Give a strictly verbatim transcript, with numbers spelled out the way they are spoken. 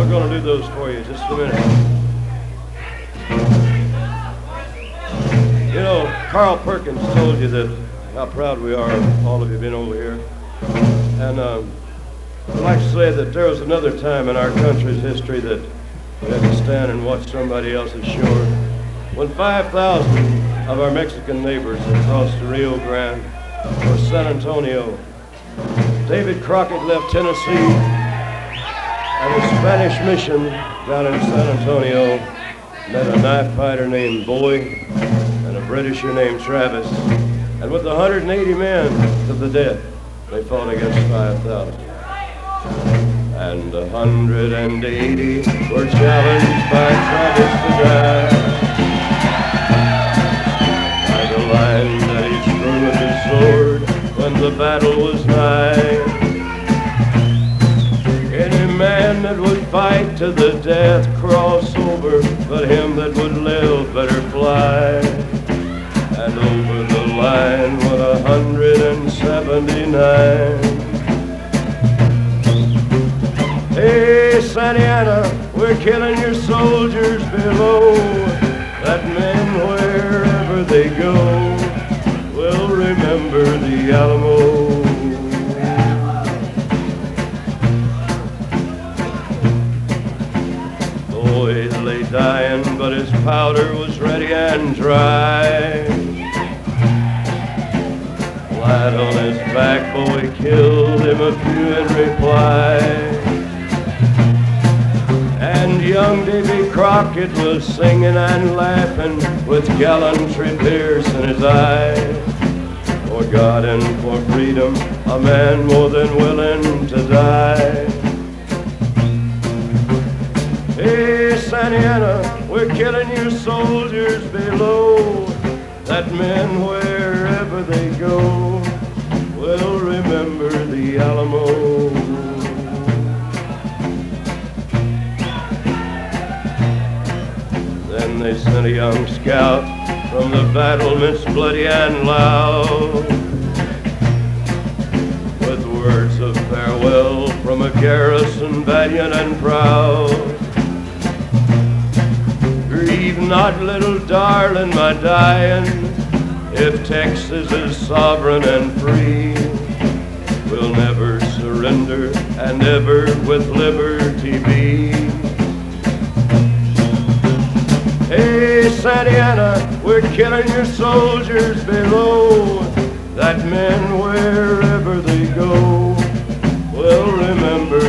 we're going to do those for you just a minute. You know, Carl Perkins told you that how proud we are of all of you being over here. And um, I'd like to say that there was another time in our country's history that we had to stand and watch somebody else's shore. When five thousand of our Mexican neighbors had crossed the Rio Grande or San Antonio, David Crockett left Tennessee and the Spanish mission down in San Antonio met a knife fighter named Bowie and a Britisher named Travis. And with one hundred eighty men to the death, they fought against five thousand. And one hundred eighty were challenged by Travis to die by the line that he drew with his sword when the battle was nigh. Any man that would fight to the death cross over, but him that would live better fly. And over the line went one hundred seventy-nine. Hey, Santa Ana, we're killing your soldiers below, that men wherever they go will remember the Alamo. Boyd lay dying, but his powder was ready and dry. Flat on his back, Bowie killed him a few in reply. And young Davy Crockett was singing and laughing with gallantry piercing his eye. For God and for freedom, a man more than willing to die. Hey, Santa Ana, we're killing your soldiers below, that men wherever they go will remember the Alamo. Then they sent a young scout from the battlements bloody and loud, with words of farewell from a garrison valiant and proud. Grieve not, little darling, my dying, if Texas is sovereign and free, we'll never surrender and ever with liberty be. Hey, Santa Ana, we're killing your soldiers below, that men wherever they go will remember